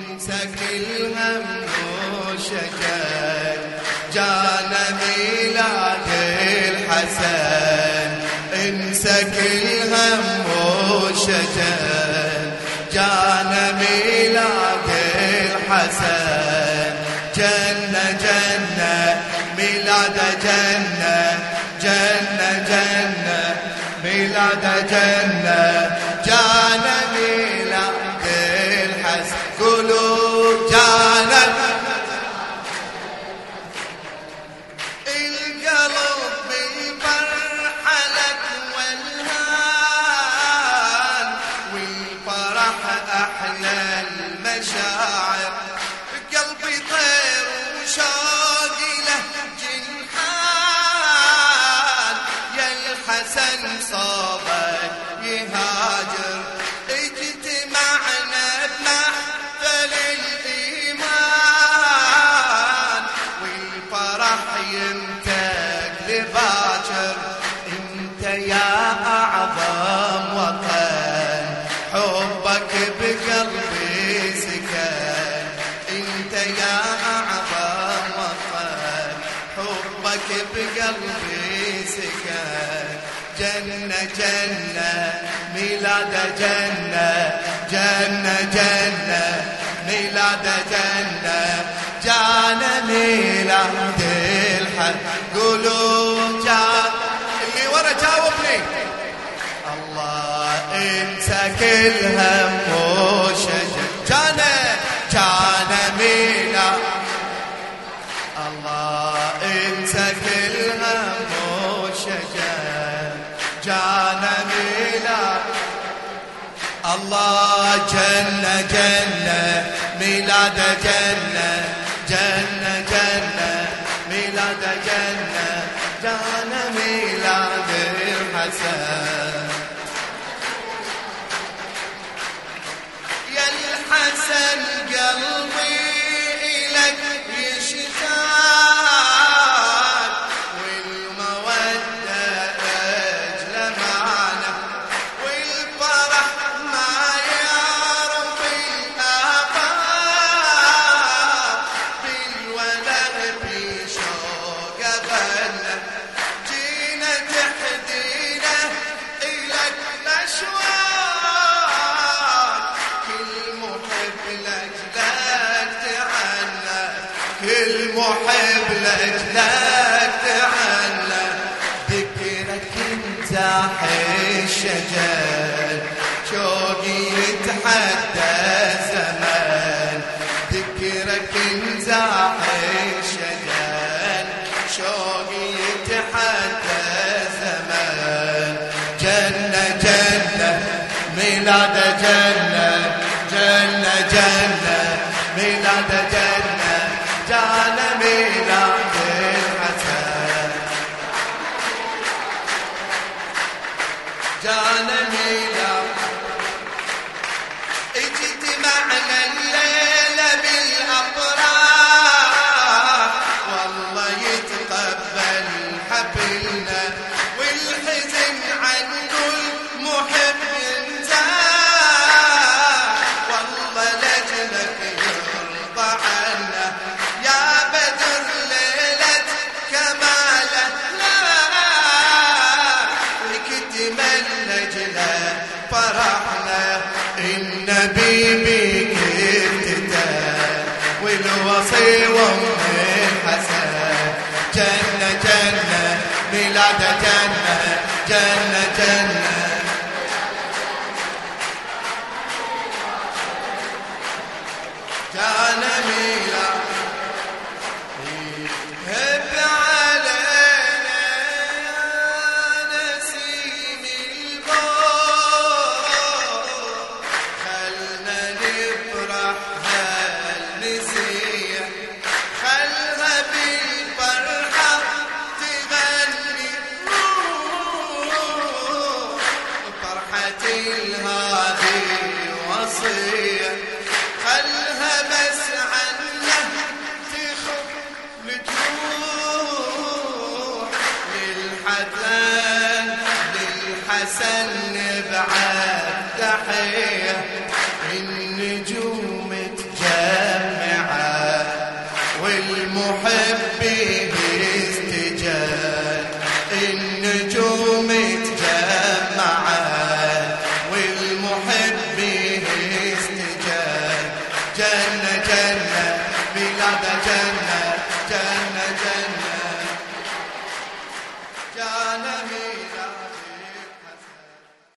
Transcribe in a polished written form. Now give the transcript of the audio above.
انسى كل هم وشجن جانا ميلاد الحسن انسى كل هم وشجن جانا ميلاد الحسن جنة جنة ميلاد جنة جنة جنة ميلاد جنة جانا ميلاد الحسن قولوا جانا القلب بالفرحة لك والهان والفرح أحلى المشاعر قلبي طير وشوقي له جنحان يا الحسن صوبك يهاجر اجتمعنا بمحفل الإيمان والفرح يمتد لباكر انت يا أعظم وطن حبك بقلبي سكن انت يا أعظم وطن حبك بقلبي سكن جنة جنة ميلاد جنة جنة جنة ميلاد جنة جانا ميلاد الحسن قولوا جان اللي ورا جاوبني الله انسى كل هم وشجن جانا ميلاد الله انسى كل هم وشجن جانا ميلاد الله جنة جنة ميلاد جنة جنة جنة ميلاد جنة جانا ميلاد الحسن يا الحسن قلبي إلك يشتاق والمودة أجل معنا والفرح ما يعرف الآفاق بالولد بشوق غنى جينا تحدينا إلك مشوار كل محب لأجلك تعنى كل محب لأجلك تعنى ذكرك انزاح الشجر شوقي يتحدى زمان ذكرك انزاح الشجر شوقي يتحدى زمان جنة جنة ميلاد جنة جنة جنة ميلاد جنة جانا ميلاد الحسن جانا ميلاد اجتمعنا الليلة بالأفراح والله يتقبل حفلنا والحزن عن كل محب ينزاح والله لجلك يرضى عنا يا بدر ليلة كماله لا اكتمل لجله فرحنا النبي بك افتتان والوصي وام الحسن جنة جنة ميلاد جنة جنة جنة جانا ميلاد هب علينا يا نسيم البار خلنا نفرح هالنسية خلها بالفرحة تغني فرحة الهادي وصية خلها بس عن هذا جنة